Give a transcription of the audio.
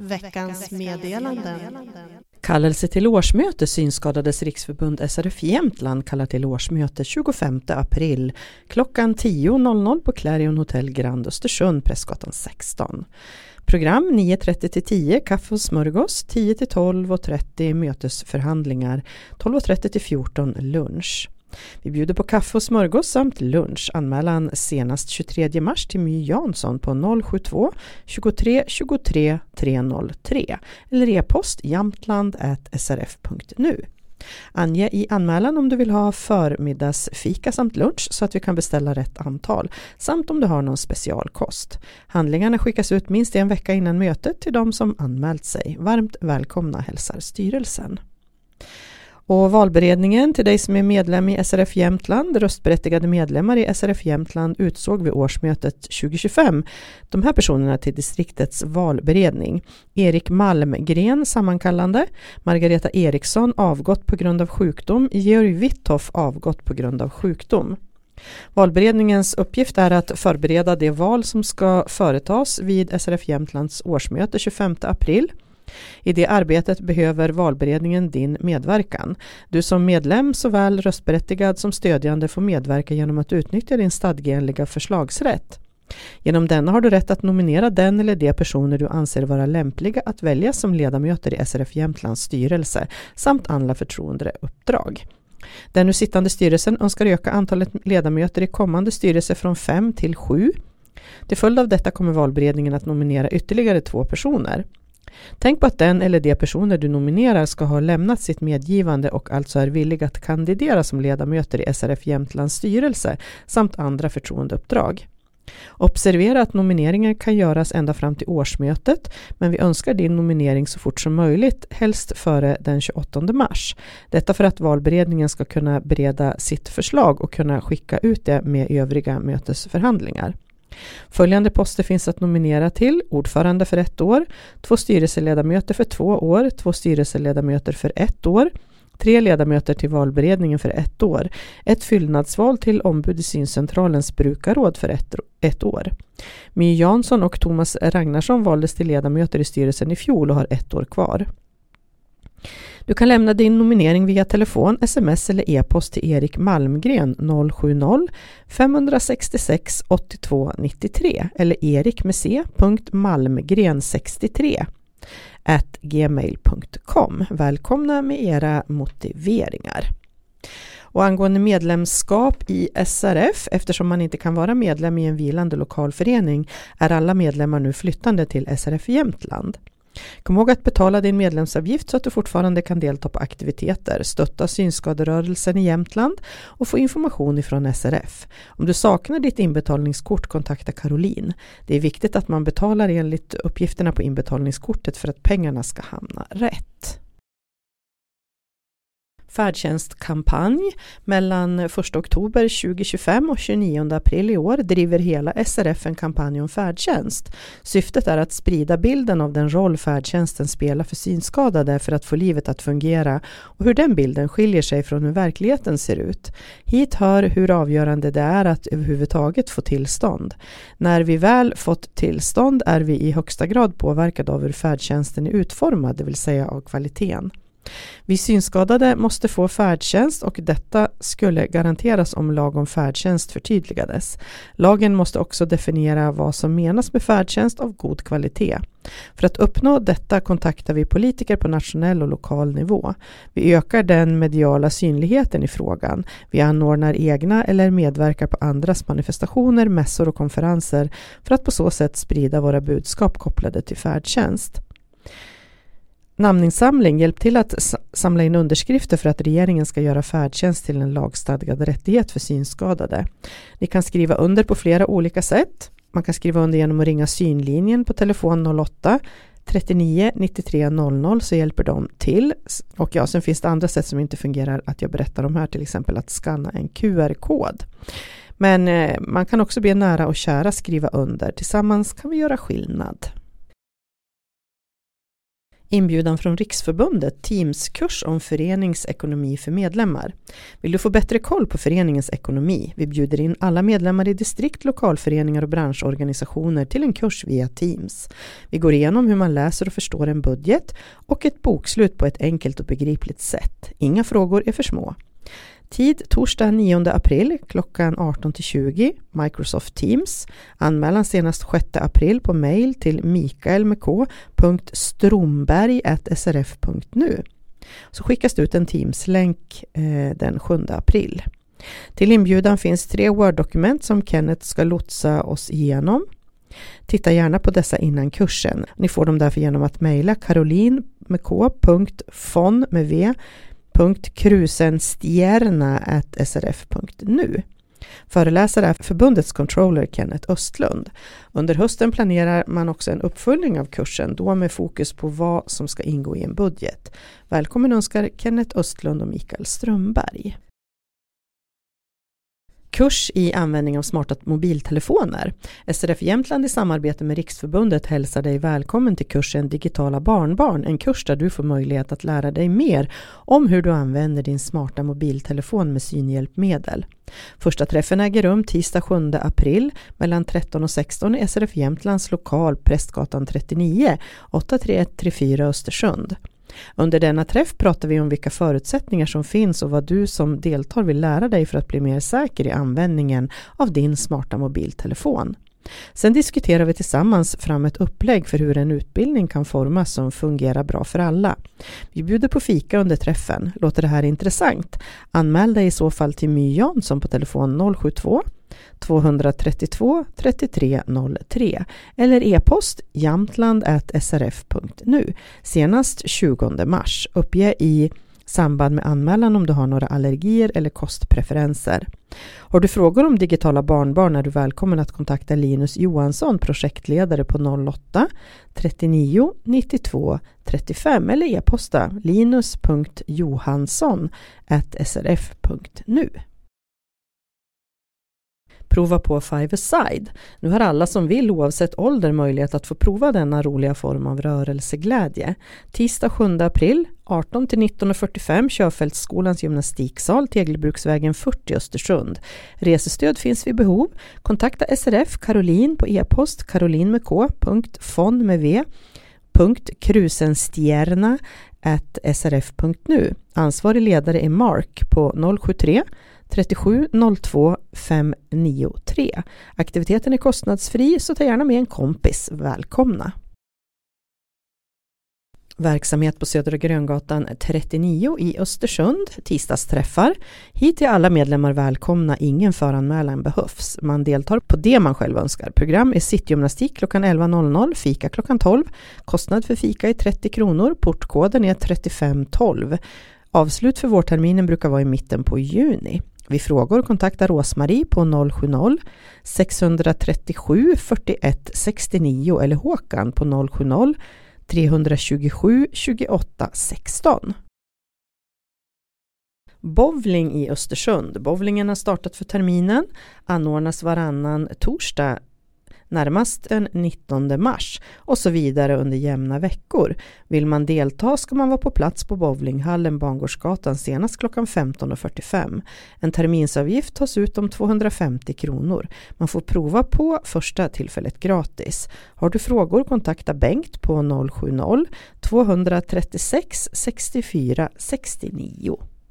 Veckans meddelanden. Kallelse till årsmöte. Synskadades riksförbund SRF Jämtland kallar till årsmöte 25 april klockan 10.00 på Clarion Hotel Grand Östersund, Prästgatan 16. Program 9.30-10, kaffe och smörgås, 10-12.30 mötesförhandlingar, 12.30-14 lunch. Vi bjuder på kaffe och smörgås samt lunch. Anmälan senast 23 mars till My Jansson på 072 23 23 303 eller e-post jamtland@srf.nu. Ange i anmälan om du vill ha förmiddagsfika samt lunch så att vi kan beställa rätt antal, samt om du har någon specialkost. Handlingarna skickas ut minst en vecka innan mötet till de som anmält sig. Varmt välkomna, hälsar styrelsen. Och valberedningen till dig som är medlem i SRF Jämtland, röstberättigade medlemmar i SRF Jämtland, utsåg vid årsmötet 2025 de här personerna till distriktets valberedning. Erik Malmgren, sammankallande. Margareta Eriksson, avgått på grund av sjukdom. Georg Witthoff, avgått på grund av sjukdom. Valberedningens uppgift är att förbereda det val som ska företas vid SRF Jämtlands årsmöte 25 april. I det arbetet behöver valberedningen din medverkan. Du som medlem, såväl röstberättigad som stödjande, får medverka genom att utnyttja din stadgeenliga förslagsrätt. Genom denna har du rätt att nominera den eller de personer du anser vara lämpliga att välja som ledamöter i SRF Jämtlands styrelse samt andra förtroendeuppdrag. Den nu sittande styrelsen önskar öka antalet ledamöter i kommande styrelse från 5 till 7. Till följd av detta kommer valberedningen att nominera ytterligare 2 personer. Tänk på att den eller de personer du nominerar ska ha lämnat sitt medgivande och alltså är villiga att kandidera som ledamöter i SRF Jämtlands styrelse samt andra förtroendeuppdrag. Observera att nomineringen kan göras ända fram till årsmötet, men vi önskar din nominering så fort som möjligt, helst före den 28 mars. Detta för att valberedningen ska kunna bereda sitt förslag och kunna skicka ut det med övriga mötesförhandlingar. Följande poster finns att nominera till: ordförande för 1 år, 2 styrelseledamöter för 2 år, 2 styrelseledamöter för 1 år, 3 ledamöter till valberedningen för 1 år, 1 fyllnadsval till ombud i syncentralens brukarråd för 1 år. My Jansson och Thomas Ragnarsson valdes till ledamöter i styrelsen i fjol och har 1 år kvar. Du kan lämna din nominering via telefon, sms eller e-post till Erik Malmgren 070 566 82 93 eller erikmalmgren63@gmail.com. Välkomna med era motiveringar. Och angående medlemskap i SRF, eftersom man inte kan vara medlem i en vilande lokalförening, är alla medlemmar nu flyttande till SRF Jämtland. Kom ihåg att betala din medlemsavgift så att du fortfarande kan delta på aktiviteter, stötta synskaderörelsen i Jämtland och få information ifrån SRF. Om du saknar ditt inbetalningskort, kontakta Caroline. Det är viktigt att man betalar enligt uppgifterna på inbetalningskortet för att pengarna ska hamna rätt. Färdtjänstkampanj mellan 1 oktober 2025 och 29 april i år driver hela SRF en kampanj om färdtjänst. Syftet är att sprida bilden av den roll färdtjänsten spelar för synskadade för att få livet att fungera och hur den bilden skiljer sig från hur verkligheten ser ut. Hit hör hur avgörande det är att överhuvudtaget få tillstånd. När vi väl fått tillstånd är vi i högsta grad påverkade av hur färdtjänsten är utformad, det vill säga av kvaliteten. Vi synskadade måste få färdtjänst och detta skulle garanteras om lag om färdtjänst förtydligades. Lagen måste också definiera vad som menas med färdtjänst av god kvalitet. För att uppnå detta kontaktar vi politiker på nationell och lokal nivå. Vi ökar den mediala synligheten i frågan. Vi anordnar egna eller medverkar på andras manifestationer, mässor och konferenser för att på så sätt sprida våra budskap kopplade till färdtjänst. Namninsamling, hjälp till att samla in underskrifter för att regeringen ska göra färdtjänst till en lagstadgad rättighet för synskadade. Ni kan skriva under på flera olika sätt. Man kan skriva under genom att ringa synlinjen på telefon 08 39 93 00 så hjälper de till. Och ja, sen finns det andra sätt som inte fungerar att jag berättar om här, till exempel att skanna en QR-kod. Men man kan också be nära och kära skriva under. Tillsammans kan vi göra skillnad. Inbjudan från Riksförbundet, Teams-kurs om föreningsekonomi för medlemmar. Vill du få bättre koll på föreningens ekonomi? Vi bjuder in alla medlemmar i distrikt, lokalföreningar och branschorganisationer till en kurs via Teams. Vi går igenom hur man läser och förstår en budget och ett bokslut på ett enkelt och begripligt sätt. Inga frågor är för små. Tid torsdag 9 april klockan 18-20, Microsoft Teams. Anmälan senast 6 april på mail till mikael.stromberg@srf.nu. Så skickas det ut en Teams-länk den 7 april. Till inbjudan finns 3 Word-dokument som Kenneth ska lotsa oss igenom. Titta gärna på dessa innan kursen. Ni får dem därför genom att mejla caroline.krusenstierna@srf.nu. Föreläsare är förbundets controller Kenneth Östlund. Under hösten planerar man också en uppföljning av kursen, då med fokus på vad som ska ingå i en budget. Välkommen önskar Kenneth Östlund och Mikael Strömberg. Kurs i användning av smarta mobiltelefoner. SRF Jämtland i samarbete med Riksförbundet hälsar dig välkommen till kursen Digitala barnbarn. En kurs där du får möjlighet att lära dig mer om hur du använder din smarta mobiltelefon med synhjälpmedel. Första träffen äger rum tisdag 7 april mellan 13 och 16 i SRF Jämtlands lokal Prästgatan 39, 83134 Östersund. Under denna träff pratar vi om vilka förutsättningar som finns och vad du som deltar vill lära dig för att bli mer säker i användningen av din smarta mobiltelefon. Sen diskuterar vi tillsammans fram ett upplägg för hur en utbildning kan formas som fungerar bra för alla. Vi bjuder på fika under träffen. Låter det här intressant? Anmäl dig i så fall till My Jansson på telefon 072 232 3303 eller e-post jamtland@srf.nu senast 20 mars. Uppge i samband med anmälan om du har några allergier eller kostpreferenser. Har du frågor om digitala barnbarn är du välkommen att kontakta Linus Johansson, projektledare på 08 39 92 35 eller e-posta linus.johansson@srf.nu. Prova på Five-a-side. Nu har alla som vill oavsett ålder möjlighet att få prova denna roliga form av rörelseglädje. Tisdag 7 april 18-19:45 Körfältsskolans gymnastiksal, Tegelbruksvägen 40 Östersund. Resestöd finns vid behov. Kontakta SRF Caroline på e-post caroline.krusenstierna@srf.nu. Ansvarig ledare är Mark på 073 37 02 593. Aktiviteten är kostnadsfri så ta gärna med en kompis. Välkomna! Verksamhet på Södra Gröngatan 39 i Östersund, tisdagsträffar. Hit är alla medlemmar välkomna, ingen föranmälan behövs. Man deltar på det man själv önskar. Program är sittgymnastik klockan 11.00, fika klockan 12. Kostnad för fika är 30 kronor, portkoden är 3512. Avslut för vårterminen brukar vara i mitten på juni. Vid frågor kontakta Rosmarie på 070 637 41 69 eller Håkan på 070 327 28 16. Bowling i Östersund. Bowlingen har startat för terminen. Anordnas varannan torsdag närmast den 19 mars och så vidare under jämna veckor. Vill man delta ska man vara på plats på bowlinghallen Bangårdsgatan senast klockan 15.45. En terminsavgift tas ut om 250 kronor. Man får prova på första tillfället gratis. Har du frågor kontakta Bengt på 070 236 64 69.